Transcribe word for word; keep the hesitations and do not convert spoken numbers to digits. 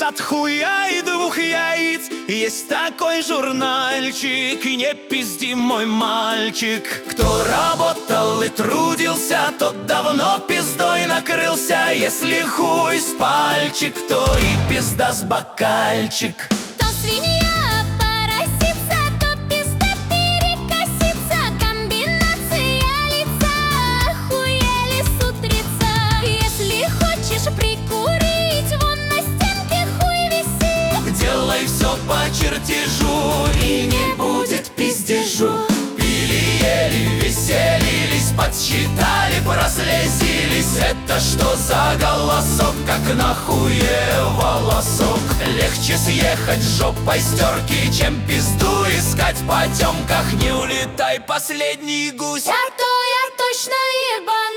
от хуя и двух яиц. Есть такой журнальчик, и не пизди, мой мальчик. Кто работал и трудился, тот давно пиздой накрылся. Если хуй с пальчик, то и пизда с бокальчик. То свинья поросится, то пизда перекосится. Комбинация лица, охуели с утреца. Если хочешь прикурить, вон на стенке хуй висит. Делай все по чертежу, и не будет пиздежу. Пили, ели, веселились, подсчитали, прослезились. Это что за голосок, как на хуе волосок? Легче съехать жопой с терки, чем пизду искать в потемках. Не улетай, последний гусь. Я то я точно ебать.